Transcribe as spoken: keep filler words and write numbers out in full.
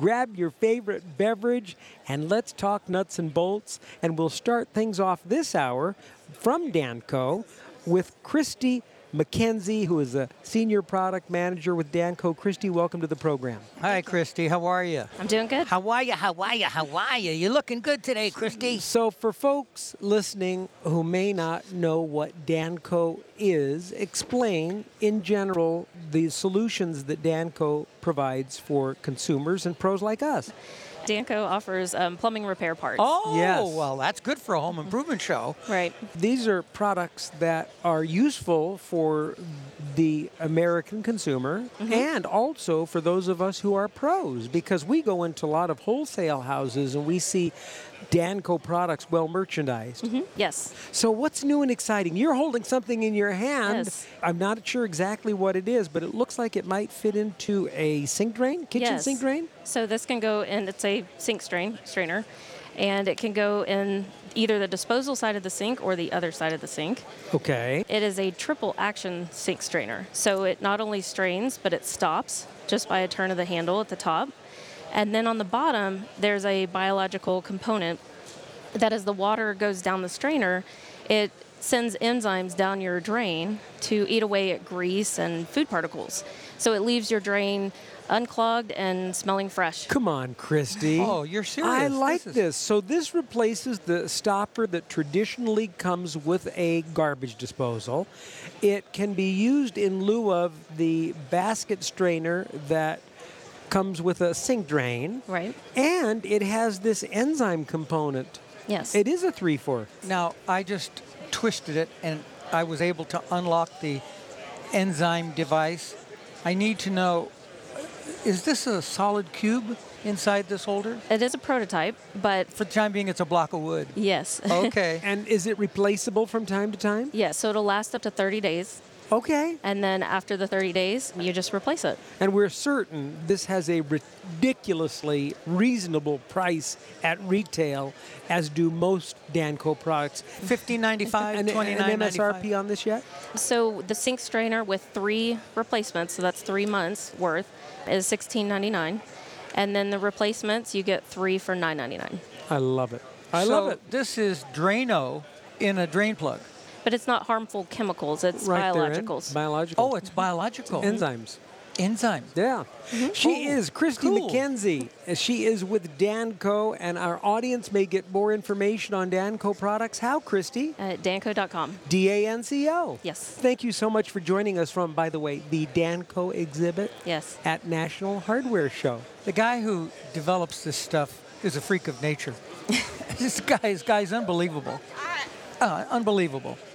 grab your favorite beverage, and let's talk nuts and bolts. And we'll start things off this hour from Danco with Christy McKenzie, who is a senior product manager with Danco. Christy, welcome to the program. Hi, Christy. How are you? I'm doing good. How are you? How are you? How are you? You're looking good today, Christy. So for folks listening who may not know what Danco is, explain in general the solutions that Danco provides for consumers and pros like us. Danco offers um, plumbing repair parts. Oh, Yes. well, that's good for a home improvement show. Right. These are products that are useful for the American consumer and also for those of us who are pros, because we go into a lot of wholesale houses and we see Danco products well merchandised. Mhm. Yes. So what's new and exciting? You're holding something in your hand. Yes. I'm not sure exactly what it is, but it looks like it might fit into a sink drain, kitchen Yes. sink drain. So this can go in, it's a sink strain, strainer, and it can go in either the disposal side of the sink or the other side of the sink. Okay. It is a triple action sink strainer. So it not only strains, but it stops just by a turn of the handle at the top. And then on the bottom, there's a biological component that as the water goes down the strainer, it sends enzymes down your drain to eat away at grease and food particles. So it leaves your drain unclogged and smelling fresh. Come on, Christy. Oh, you're serious. I like This this, is- So this replaces the stopper that traditionally comes with a garbage disposal. It can be used in lieu of the basket strainer that comes with a sink drain. Right. And it has this enzyme component. Yes. It is a three four. Now, I just twisted it, and I was able to unlock the enzyme device. I need to know, is this a solid cube inside this holder? It is a prototype, but For the time being, it's a block of wood. yes. Okay. And is it replaceable from time to time? Yes, so it'll last up to thirty days. Okay. And then after the thirty days, you just replace it. And we're certain this has a ridiculously reasonable price at retail, as do most Danco products. fifteen ninety-five, And twenty-nine an M S R P ninety-five. on this yet? So the sink strainer with three replacements, so that's three months worth, is sixteen ninety-nine. And then the replacements, you get three for nine ninety-nine. I love it. I so love it. This is Drano in a drain plug. But it's not harmful chemicals, it's Right therein. biologicals. Biological. Oh, it's biological. enzymes. Enzyme. Yeah. She Oh, is Christy cool. McKenzie. She is with Danco, and our audience may get more information on Danco products. How, Christy? At danco dot com. D A N C O. Yes. Thank you so much for joining us from, by the way, the Danco exhibit Yes. at National Hardware Show. The guy who develops this stuff is a freak of nature. this guy, this guy's unbelievable. Uh, unbelievable.